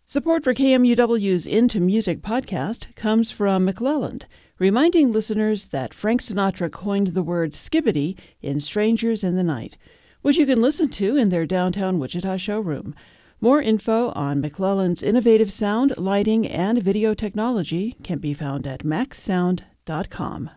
Support for KMUW's Into Music podcast comes from McClelland, reminding listeners that Frank Sinatra coined the word skibbity in Strangers in the Night, which you can listen to in their downtown Wichita showroom. More info on McClelland's innovative sound, lighting, and video technology can be found at maxsound.com.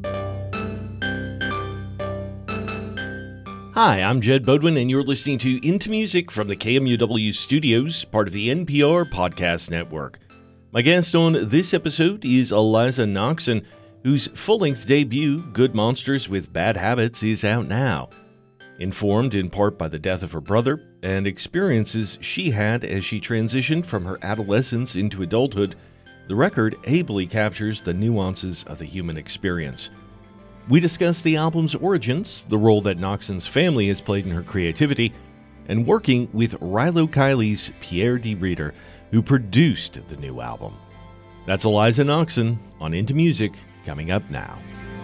Hi, I'm Jed Bodwin, and you're listening to Into Music from the KMUW studios, part of the NPR Podcast Network. My guest on this episode is Eliza Noxon, whose full-length debut, Good Monsters with Bad Habits, is out now. Informed in part by the death of her brother and experiences she had as she transitioned from her adolescence into adulthood, the record ably captures the nuances of the human experience. We discuss the album's origins, the role that Noxon's family has played in her creativity, and working with Rilo Kiley's Pierre D. Reader, who produced the new album. That's Eliza Noxon on Into Music, coming up now.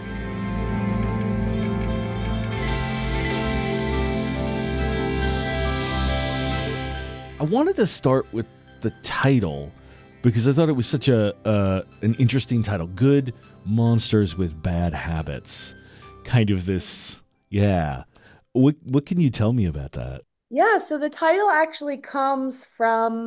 I wanted to start with the title because I thought it was such an interesting title. Good Monsters with Bad Habits. Kind of this, yeah. What can you tell me about that? Yeah, so the title actually comes from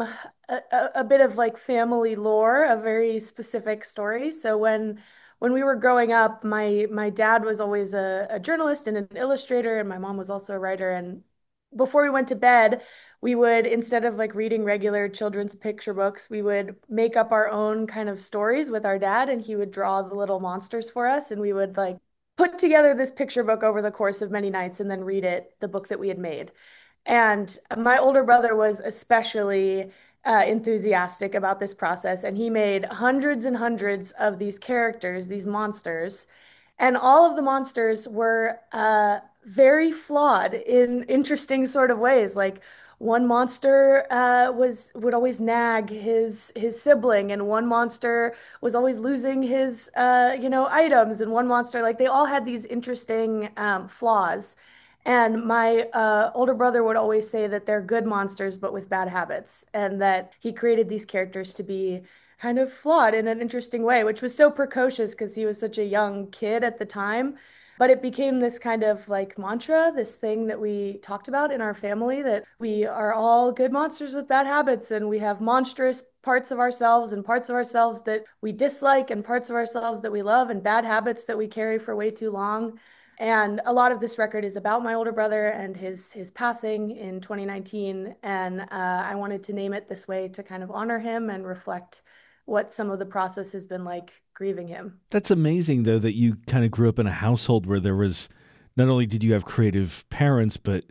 a bit of like family lore, a very specific story. So when we were growing up, my dad was always a journalist and an illustrator, and my mom was also a writer. And before we went to bed, we would, instead of like reading regular children's picture books, we would make up our own kind of stories with our dad, and he would draw the little monsters for us, and we would like put together this picture book over the course of many nights and then read it, the book that we had made. And my older brother was especially enthusiastic about this process, and he made hundreds and hundreds of these characters, these monsters, and all of the monsters were very flawed in interesting sort of ways. Like one monster would always nag his sibling, and one monster was always losing his items, and one monster, like, they all had these interesting flaws. And my older brother would always say that they're good monsters, but with bad habits, and that he created these characters to be kind of flawed in an interesting way, which was so precocious because he was such a young kid at the time. But it became this kind of like mantra, this thing that we talked about in our family, that we are all good monsters with bad habits, and we have monstrous parts of ourselves and parts of ourselves that we dislike and parts of ourselves that we love and bad habits that we carry for way too long. And a lot of this record is about my older brother and his passing in 2019. And I wanted to name it this way to kind of honor him and reflect what some of the process has been like grieving him. That's amazing, though, that you kind of grew up in a household where there was, not only did you have creative parents, but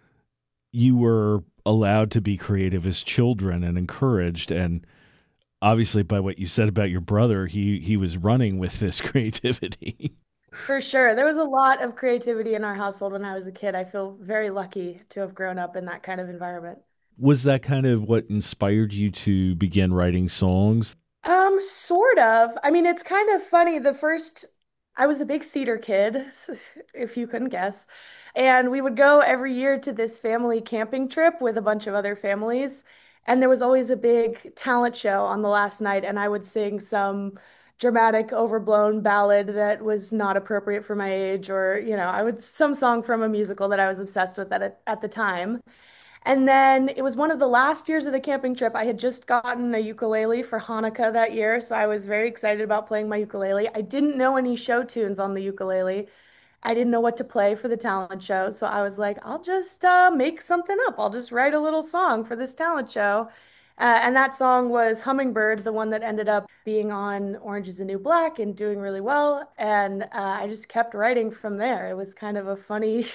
you were allowed to be creative as children and encouraged. And obviously, by what you said about your brother, he was running with this creativity. For sure. There was a lot of creativity in our household when I was a kid. I feel very lucky to have grown up in that kind of environment. Was that kind of what inspired you to begin writing songs? Sort of. I mean, it's kind of funny. I was a big theater kid, if you couldn't guess. And we would go every year to this family camping trip with a bunch of other families. And there was always a big talent show on the last night, and I would sing some dramatic, overblown ballad that was not appropriate for my age, or, some song from a musical that I was obsessed with at the time. And then it was one of the last years of the camping trip. I had just gotten a ukulele for Hanukkah that year, so I was very excited about playing my ukulele. I didn't know any show tunes on the ukulele. I didn't know what to play for the talent show, so I was like, I'll just make something up. I'll just write a little song for this talent show. And that song was Hummingbird, the one that ended up being on Orange is the New Black and doing really well. And I just kept writing from there. It was kind of a funny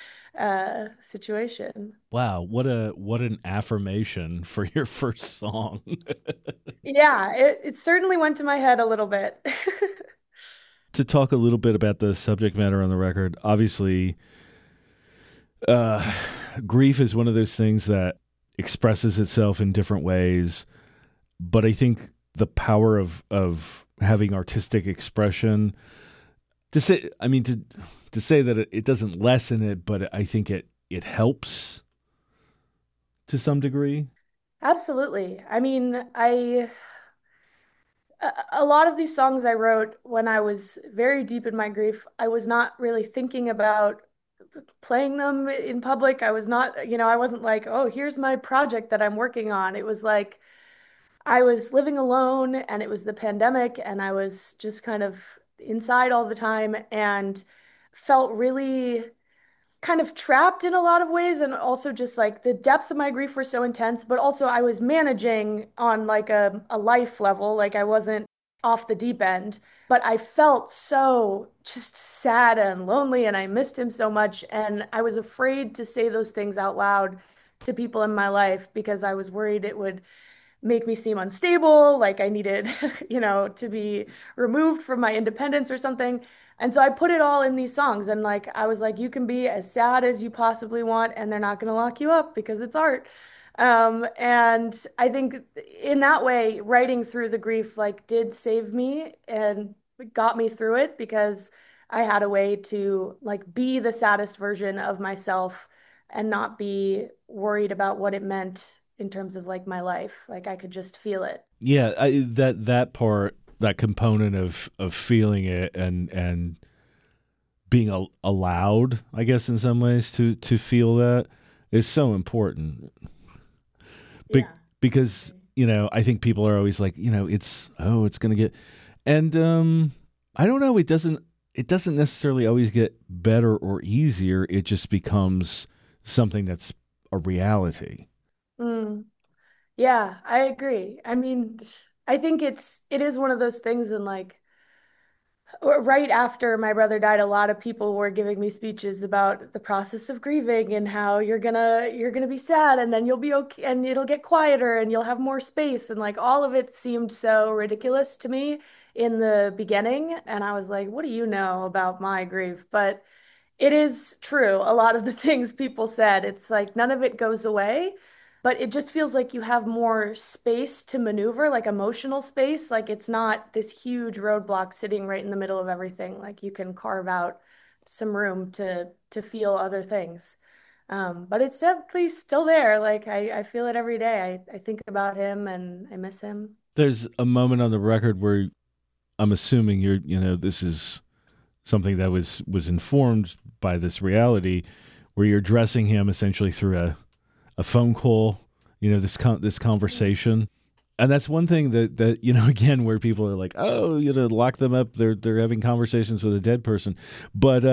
situation. Wow, what an affirmation for your first song. Yeah, it certainly went to my head a little bit. To talk a little bit about the subject matter on the record, obviously, grief is one of those things that expresses itself in different ways, but I think the power of having artistic expression, to say that it doesn't lessen it, but I think it helps to some degree. Absolutely. I mean, a lot of these songs I wrote when I was very deep in my grief, I was not really thinking about playing them in public. I was not, I wasn't like, oh, here's my project that I'm working on. It was like I was living alone and it was the pandemic and I was just kind of inside all the time and felt really kind of trapped in a lot of ways, and also just like the depths of my grief were so intense, but also I was managing on like a life level, like I wasn't off the deep end, but I felt so just sad and lonely and I missed him so much, and I was afraid to say those things out loud to people in my life because I was worried it would make me seem unstable, like I needed, to be removed from my independence or something. And so I put it all in these songs, and like I was like, you can be as sad as you possibly want, and they're not going to lock you up because it's art. And I think in that way, writing through the grief like did save me and got me through it because I had a way to like be the saddest version of myself and not be worried about what it meant in terms of like my life. Like I could just feel it. Yeah, that part, that component of feeling it and being allowed, I guess, in some ways to feel that is so important. Be- Yeah. because I think people are always like, it's going to get, and I don't know, it doesn't necessarily always get better or easier. It just becomes something that's a reality. Mm. Yeah, I agree. I mean, I think it is one of those things, and like right after my brother died, a lot of people were giving me speeches about the process of grieving and how you're gonna be sad and then you'll be okay and it'll get quieter and you'll have more space, and like all of it seemed so ridiculous to me in the beginning, and I was like, what do you know about my grief? But it is true. A lot of the things people said, it's like none of it goes away, but it just feels like you have more space to maneuver, like emotional space. Like it's not this huge roadblock sitting right in the middle of everything. Like you can carve out some room to feel other things. But it's definitely still there. Like I feel it every day. I think about him and I miss him. There's a moment on the record where I'm assuming this is something that was informed by this reality, where you're addressing him essentially through a phone call, this conversation. And that's one thing that again, where people are like, oh, lock them up, they're having conversations with a dead person. But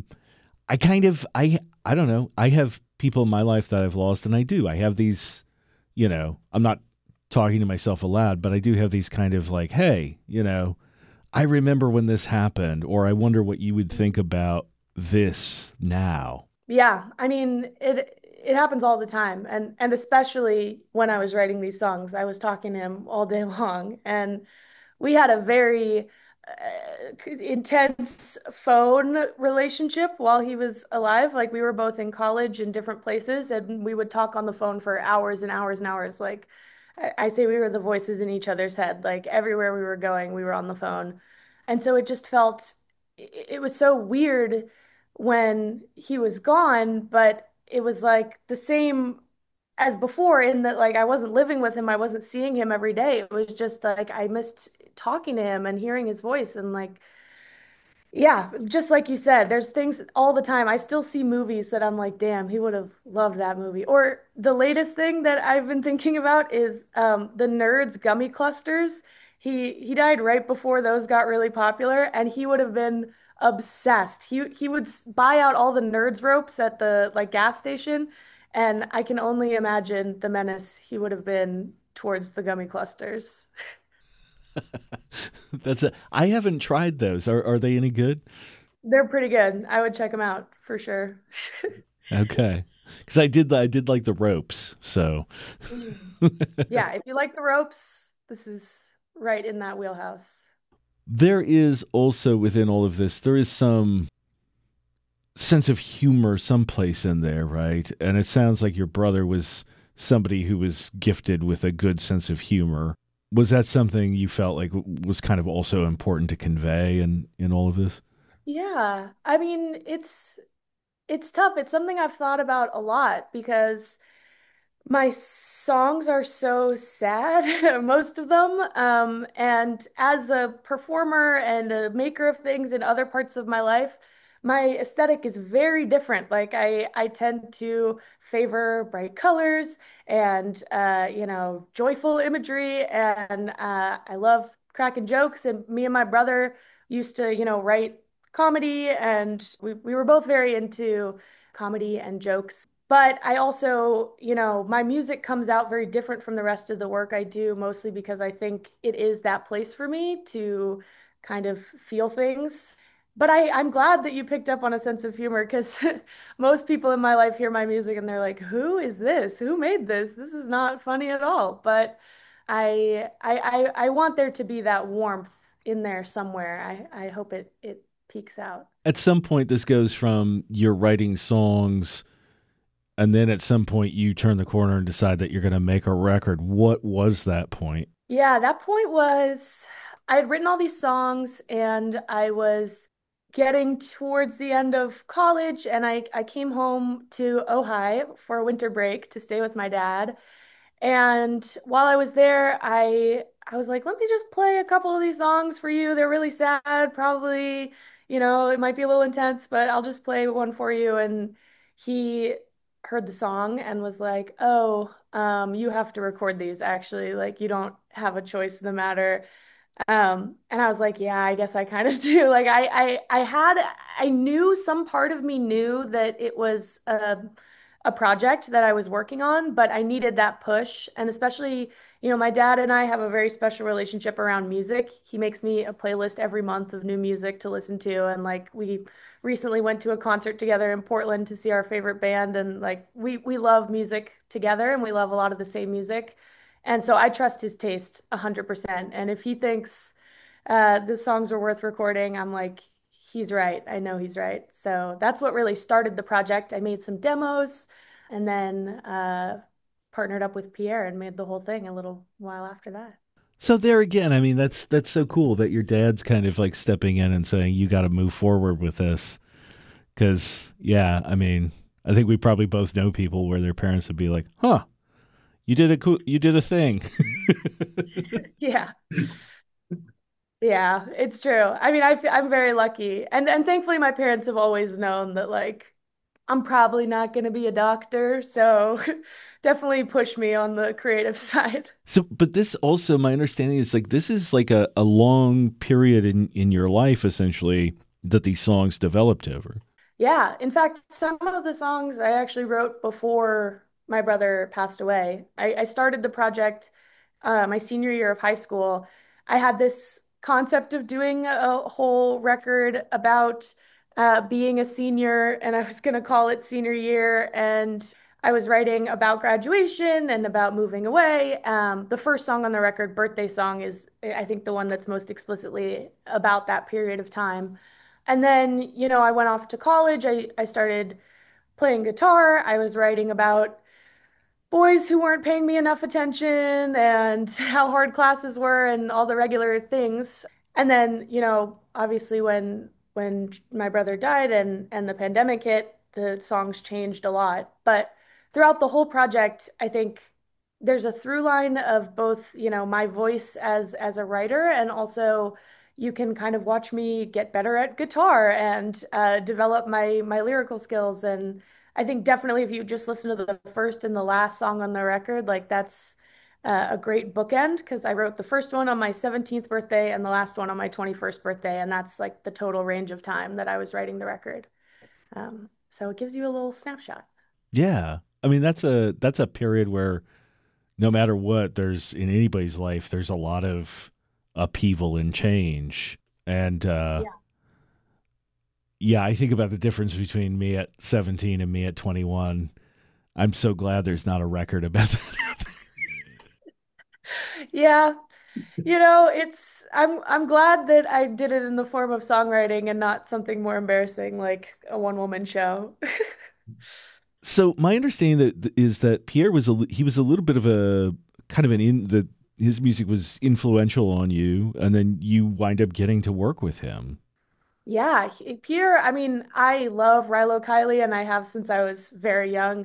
I don't know, I have people in my life that I've lost, and I have these, I'm not talking to myself aloud, but I do have these kind of like, hey, I remember when this happened, or I wonder what you would think about this now. Yeah, I mean, it happens all the time, and especially when I was writing these songs, I was talking to him all day long, and we had a very intense phone relationship while he was alive. Like we were both in college in different places, and we would talk on the phone for hours and hours and hours. Like I say, we were the voices in each other's head. Like everywhere we were going, we were on the phone, and so it just felt it was so weird when he was gone, but it was like the same as before in that like I wasn't living with him, I wasn't seeing him every day. It was just like I missed talking to him and hearing his voice, and like yeah, just like you said, there's things all the time. I still see movies that I'm like, damn, he would have loved that movie. Or the latest thing that I've been thinking about is the Nerds gummy clusters. He died right before those got really popular, and he would have been obsessed. He would buy out all the Nerds ropes at the like gas station, and I can only imagine the menace he would have been towards the gummy clusters. I haven't tried those. Are they any good? They're pretty good. I would check them out for sure. Okay. Because I did like the ropes. So Yeah, if you like the ropes, this is right in that wheelhouse. there is also, within all of this, there is some sense of humor someplace in there, right? And it sounds like your brother was somebody who was gifted with a good sense of humor. Was that something you felt like was kind of also important to convey in all of this? Yeah, I mean, it's tough. It's something I've thought about a lot because My songs are so sad, most of them. And as a performer and a maker of things in other parts of my life, my aesthetic is very different. Like I tend to favor bright colors and joyful imagery, and I love cracking jokes. And me and my brother used to, write comedy, and we were both very into comedy and jokes. But I also, my music comes out very different from the rest of the work I do, mostly because I think it is that place for me to kind of feel things. But I'm glad that you picked up on a sense of humor because most people in my life hear my music and they're like, "Who is this? Who made this? This is not funny at all." But I want there to be that warmth in there somewhere. I hope it peeks out. At some point, this goes from you're writing songs, and then at some point you turn the corner and decide that you're going to make a record. What was that point? Yeah, that point was I had written all these songs and I was getting towards the end of college, and I came home to Ojai for a winter break to stay with my dad. And while I was there, I was like, let me just play a couple of these songs for you. They're really sad, probably, it might be a little intense, but I'll just play one for you. And he heard the song and was like, "Oh, you have to record these actually. Like you don't have a choice in the matter." And I was like, yeah, I guess I kind of do. Like I knew some part of me knew that it was a project that I was working on, but I needed that push. And especially, my dad and I have a very special relationship around music. He makes me a playlist every month of new music to listen to. And like we recently went to a concert together in Portland to see our favorite band. And like we love music together and we love a lot of the same music. And so I trust his taste 100%. And if he thinks the songs were worth recording, I'm like, he's right. I know he's right. So that's what really started the project. I made some demos and then partnered up with Pierre and made the whole thing a little while after that. So there again, I mean, that's so cool that your dad's kind of like stepping in and saying you got to move forward with this. Because yeah, I mean, I think we probably both know people where their parents would be like, "Huh, you did a thing." Yeah. Yeah, it's true. I mean, I'm very lucky. And thankfully my parents have always known that like I'm probably not going to be a doctor, so definitely push me on the creative side. So, but this also, my understanding is like this is like a long period in your life, essentially, that these songs developed over. Yeah, in fact, some of the songs I actually wrote before my brother passed away. I started the project my senior year of high school. I had this concept of doing a whole record about being a senior, and I was going to call it senior year. And I was writing about graduation and about moving away. The first song on the record, Birthday Song, is, I think, the one that's most explicitly about that period of time. And then, I went off to college. I started playing guitar. I was writing about boys who weren't paying me enough attention and how hard classes were and all the regular things. And then, obviously when my brother died and the pandemic hit, the songs changed a lot. But throughout the whole project, I think there's a through line of both, my voice as a writer, and also you can kind of watch me get better at guitar and develop my lyrical skills. And I think definitely if you just listen to the first and the last song on the record, like that's a great bookend because I wrote the first one on my 17th birthday and the last one on my 21st birthday. And that's like the total range of time that I was writing the record. So it gives you a little snapshot. Yeah, I mean that's a period where no matter what, there's in anybody's life, there's a lot of upheaval and change, and Yeah. yeah, I think about the difference between me at 17 and me at 21. I'm so glad there's not a record about that. Yeah. I'm glad that I did it in the form of songwriting and not something more embarrassing like a one-woman show. So my understanding is that Pierre he was a little bit of a kind of an in the his music was influential on you, and then you wind up getting to work with him. Yeah, Pierre, I mean, I love Rilo Kiley and I have since I was very young.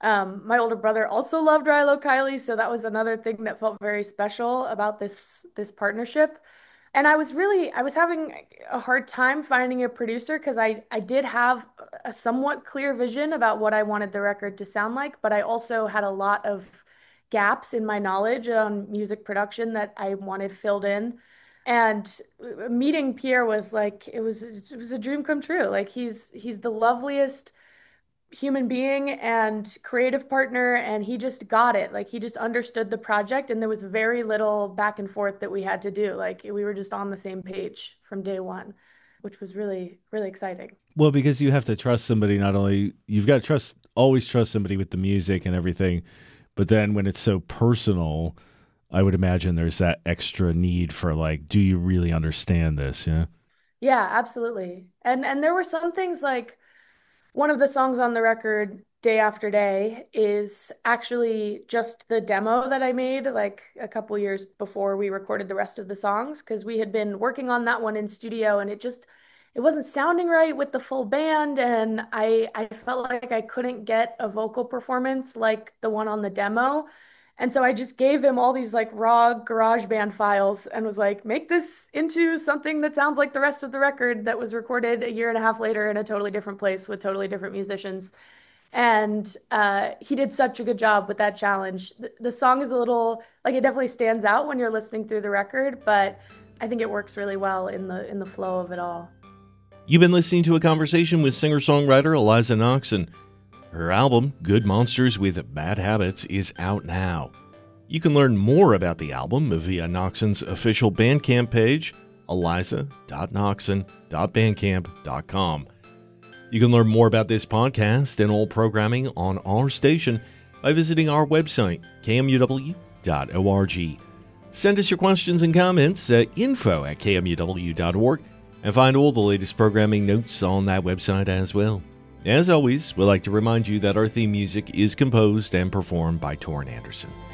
My older brother also loved Rilo Kiley, so that was another thing that felt very special about this partnership. And I was having a hard time finding a producer because I did have a somewhat clear vision about what I wanted the record to sound like, but I also had a lot of gaps in my knowledge on music production that I wanted filled in. And meeting Pierre was like it was a dream come true. Like he's the loveliest human being and creative partner, and he just got it. Like he just understood the project, and there was very little back and forth that we had to do. Like we were just on the same page from day one, which was really, really exciting. Well, because you have to trust somebody. Not only you've got to always trust somebody with the music and everything, but then when it's so personal, I would imagine there's that extra need for like, do you really understand this? Yeah. Yeah, absolutely. And there were some things like one of the songs on the record, Day After Day, is actually just the demo that I made like a couple years before we recorded the rest of the songs, because we had been working on that one in studio and it wasn't sounding right with the full band, and I felt like I couldn't get a vocal performance like the one on the demo. And so I just gave him all these like raw GarageBand files and was like, make this into something that sounds like the rest of the record that was recorded a year and a half later in a totally different place with totally different musicians. And he did such a good job with that challenge. The song is a little like it definitely stands out when you're listening through the record, but I think it works really well in the flow of it all. You've been listening to a conversation with singer-songwriter Eliza Knox, and her album, Good Monsters with Bad Habits, is out now. You can learn more about the album via Noxon's official Bandcamp page, eliza.noxon.bandcamp.com. You can learn more about this podcast and all programming on our station by visiting our website, kmuw.org. Send us your questions and comments at info@kmuw.org, and find all the latest programming notes on that website as well. As always, we'd like to remind you that our theme music is composed and performed by Torrin Anderson.